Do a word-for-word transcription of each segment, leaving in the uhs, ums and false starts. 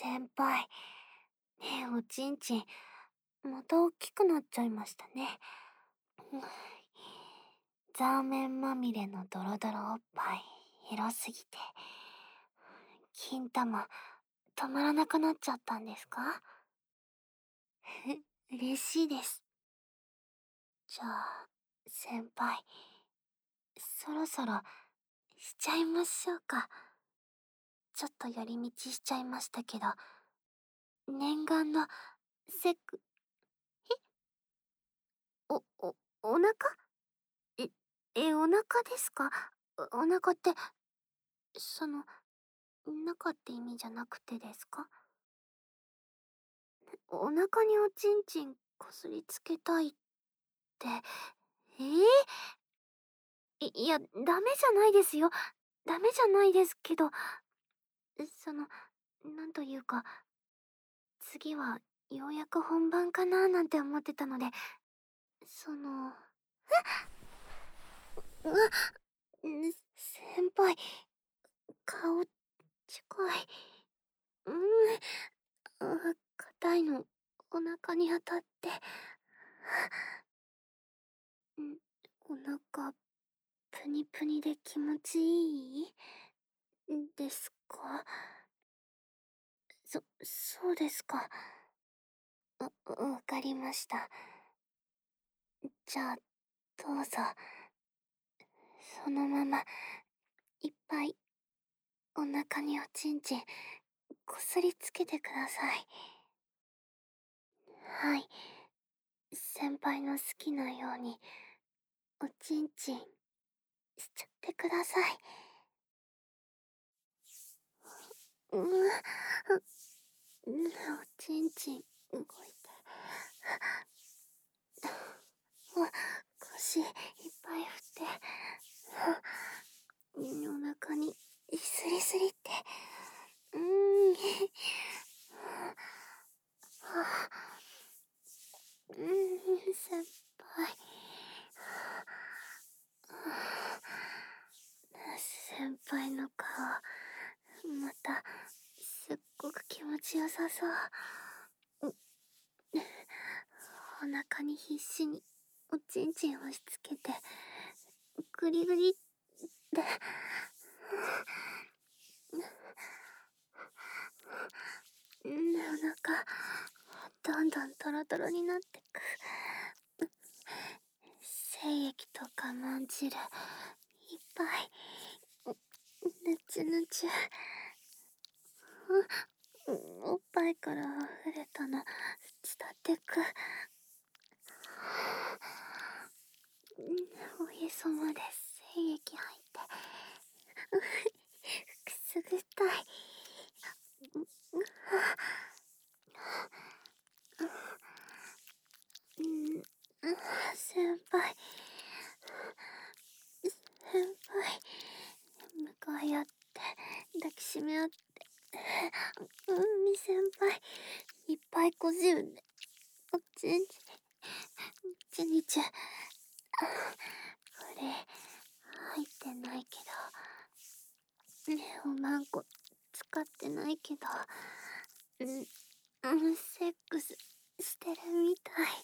先輩。ねえ、おちんちん、また大きくなっちゃいましたね。ザーメンまみれのドロドロおっぱい、広すぎて。金玉、止まらなくなっちゃったんですか？嬉しいです。じゃあ、先輩、そろそろ、しちゃいましょうか。ちょっと寄り道しちゃいましたけど、念願の、セク、えお、お、お腹？え、え、お腹ですか？おお腹って、その、中って意味じゃなくてですか？お腹におちんちんこすりつけたいって、えー、い、いや、ダメじゃないですよ。ダメじゃないですけど、その、なんというか、次はようやく本番かなーなんて思ってたので、その、うわっ、先輩、顔、近い。うーん、あ、硬いの、お腹に当たって。ん、お腹、プニプニで気持ちいいですか？そ、そうですか。わ、わかりました。じゃあ、どうぞ。そのまま、いっぱい、お腹におちんちん、こすりつけてください。はい。先輩の好きなように、おちんちん、しちゃってください。うわ、う、おちんちん、動いて。あ、腰、いっぱい振って。お腹に、スリスリって。うーん。うーん、先輩。先輩の顔、また、すっごく気持ちよさそう。お腹に必死におちんちん押し付けて、グリグリって、うん、お腹、どんどんトロトロになってく。精液とかまんじる、いっぱい、ぬちゅぬちゅ。おっぱいから溢れたの、伝ってく。おへそまで精液入って、くすぐったい。うん、先輩、先輩、向かい合って抱きしめ合って、うんみ先輩、いっぱいこじゅんで、おちんちん、ちにちゅ。これ、入ってないけど、ねおまんこ使ってないけど、うん、うん、セックスしてるみたい。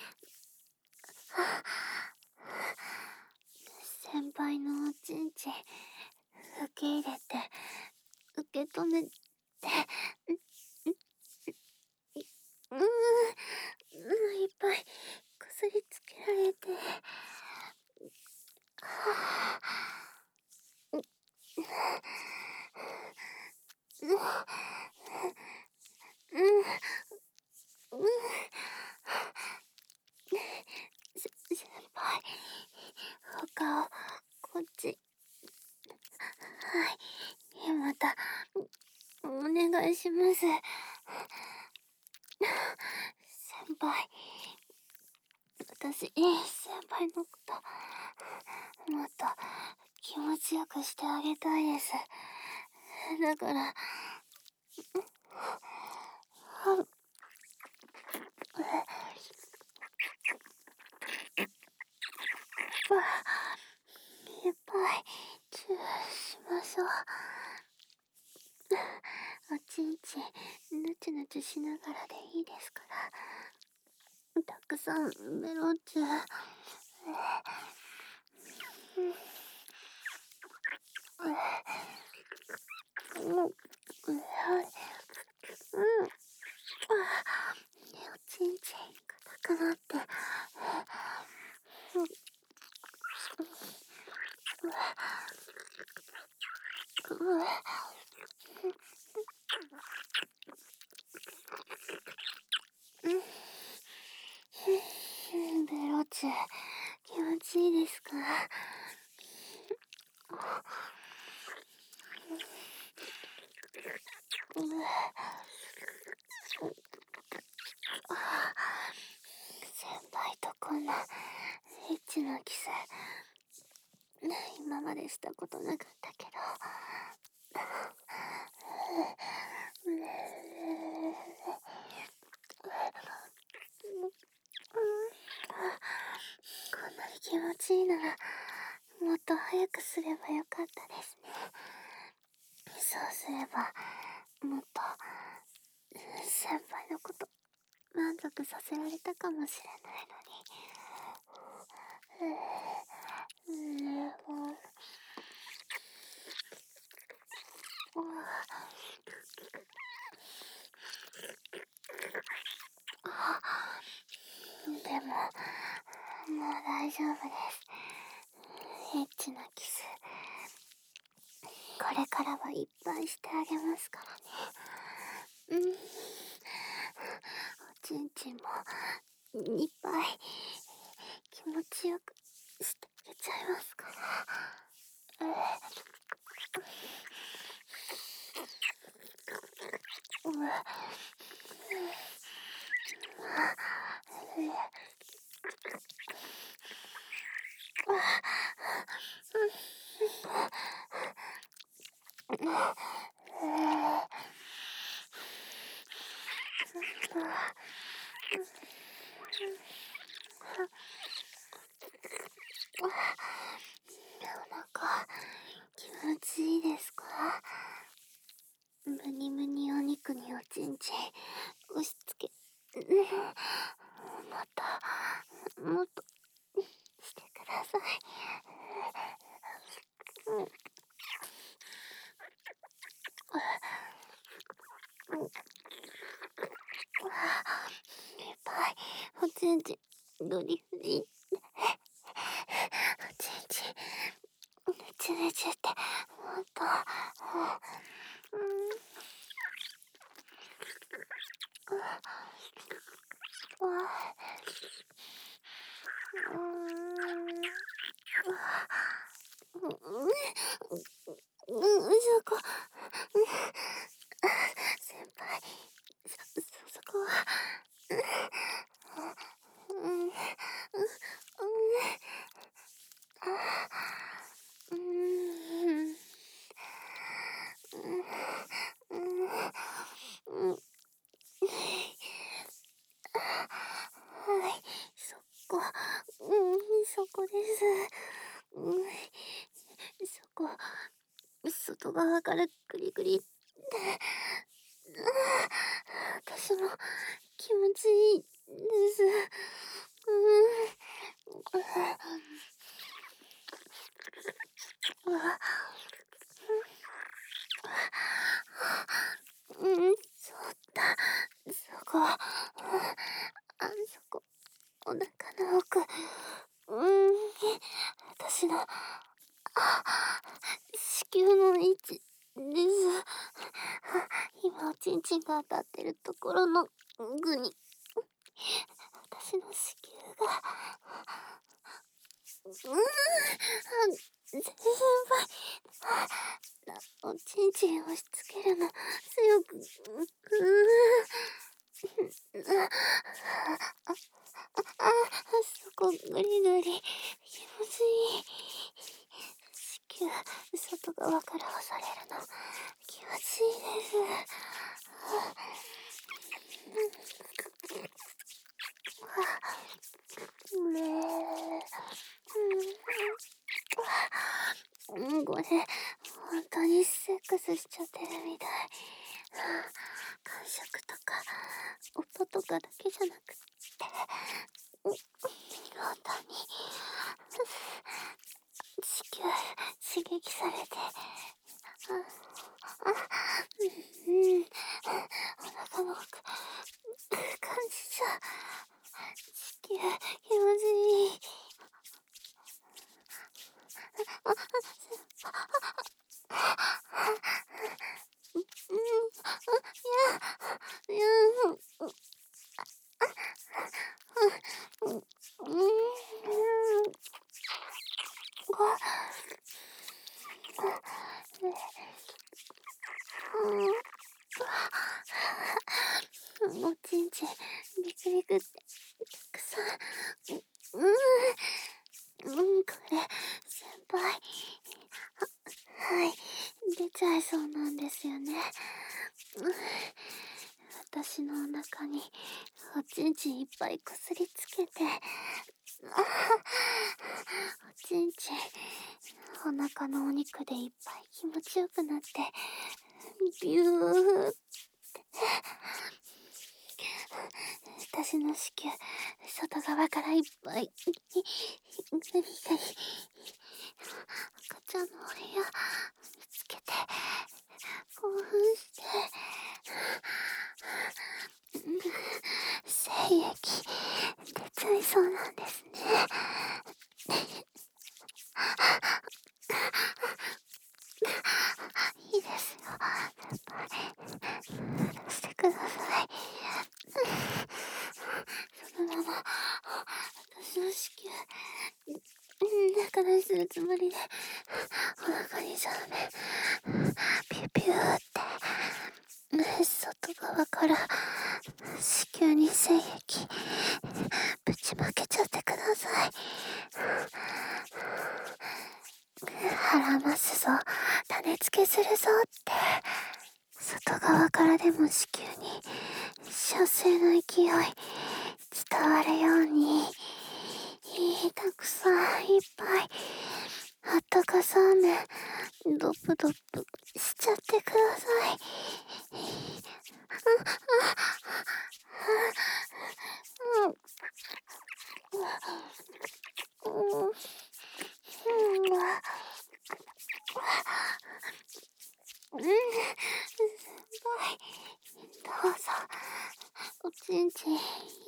先輩のおちんちん、受け入れて、受け止めて、うーん、うん、いっぱいこすりつけられて、はぁ、う、う、うん、うん、せ、先輩、お顔、こっち。はい、また、お願いします。先輩、私、先輩のこと、もっと気持ちよくしてあげたいです。だから、は、ば、いっぱい、チューしましょう。 おちんちんぬちぬちしながらでいいですから、たくさんベロチュ。うん、うん、うん、おちんちん硬くなって、ベロチュ気持ちいいですか？先輩とこんなエッチなキス今までしたことなかったけど、こんなに気持ちいいならもっと早くすればよかったですね。そうすればもっと先輩のこと満足させられたかもしれないのに。でももう大丈夫です。エッチなキスこれからはいっぱいしてあげますからね。うん、おちんちんもいっぱい気持ちよくしてあげちゃいますから。うん、お腹気持ちいいですか？むにむにお肉におちんちん押し付け、もっともっとしてください。いっぱいおちんちんドリフリおちんちんぬちぬちってもっと、うん、わうん、うん、そこ、先輩、そ、そ、そこは、うん、うん、うん、うん、うん、うん、はい、そこ、うん、そこです。うん、そこ、外側からグリグリって、私も気持ちいいです。うん、うん、そうだ、そこ、あ、そこ、お腹の奥、うん、私の、子宮の位置です。今おちんちんが当たってるところの具に私の子宮が、うん、先輩、おちんちん押し付けるの強く、うん、あ、あ、あ、そこグリグリ気持ちいい。子宮外側から押されるの気持ちいいです。ねえ、うん、これ本当にセックスしちゃってるみたい。 感触とか音とかだけじゃなくって本当に地球刺激されて、ああうんお腹の奥感じちゃ地球気持ちいい。あうんいやいやうんうんうんおちんちんビクビクってたくさんうんうんこれ先輩はい出ちゃいそうなんですよね。私のお腹におちんちんいっぱいこすりつけて、あおちんちんお腹のお肉でいっぱい気持ちよくなってビューって私の子宮外側からいっぱいガリガリ赤ちゃんのお部屋見つけて興奮して精液出ちゃいそうなんですね。いいですよ先輩出してください。そのまま私の子宮中出しするつもりでお腹にじゃめピュピューって外側から子宮に精液ぶちまけちゃってください。腹ますぞ種付けするぞって外側からでも子宮に射精の勢い伝わるようにたくさんいっぱいあったかそうめんドップドップしちゃってください。うん先輩どうぞおちんちんいって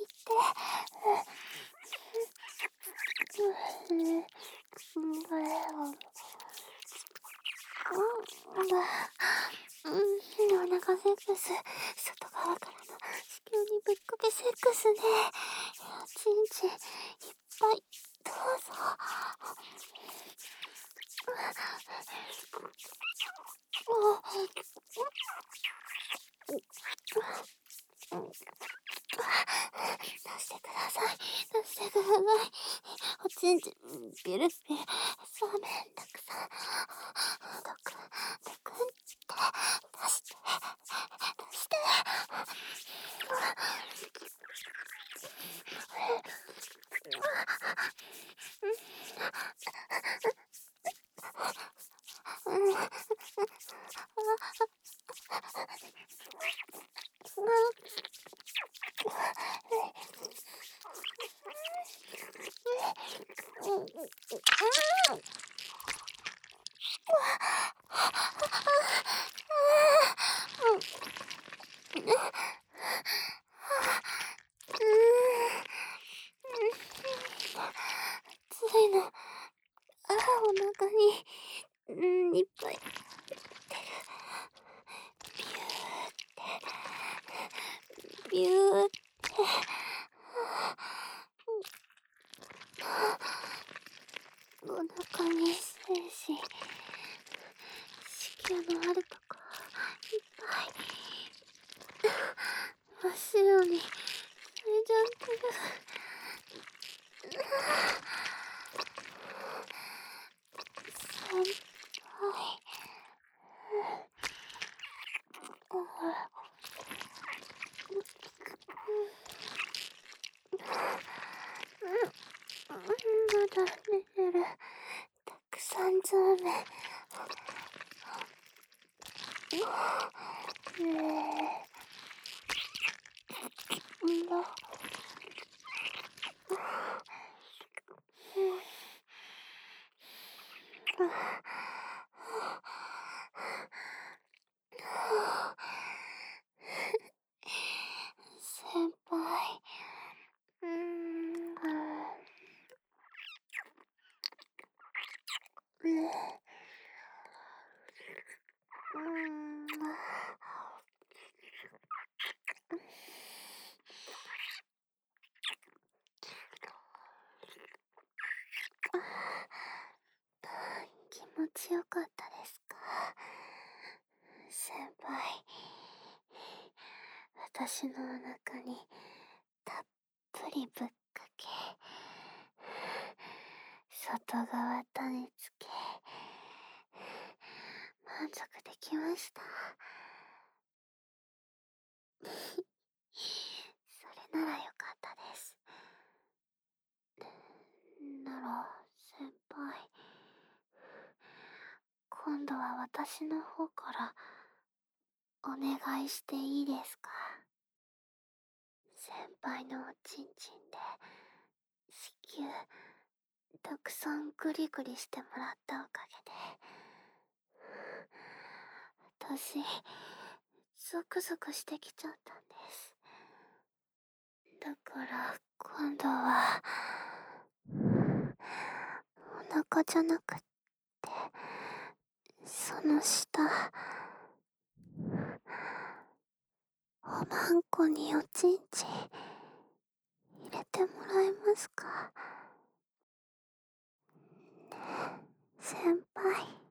うんお腹セックス外側からの子宮にぶっかけセックスね。おちんちんいっぱいどうぞ。出してください出してください。おちんちんビルビルそうめんたくさんドクドクって出して出してついのあお腹にうんいっぱいビューってビューってお腹に精子子宮のあるとこいっぱい真っ白に濡れちゃってる。先輩まだ寝てるたくさんゾーメンえー、な、先輩、うーん、うーん、気持ちよかったですか？先輩、私のお腹にたっぷりぶっかけ、外側種付け、満足できました。それならよかったです。なら、先輩、今度は私の方からお願いしていいですか？先輩のおちんちんで子宮たくさんグリグリしてもらったおかげで、私ゾクゾクしてきちゃったんです。だから今度はお腹じゃなくって、その下、おまんこにおちんちん入れてもらえますか？先輩。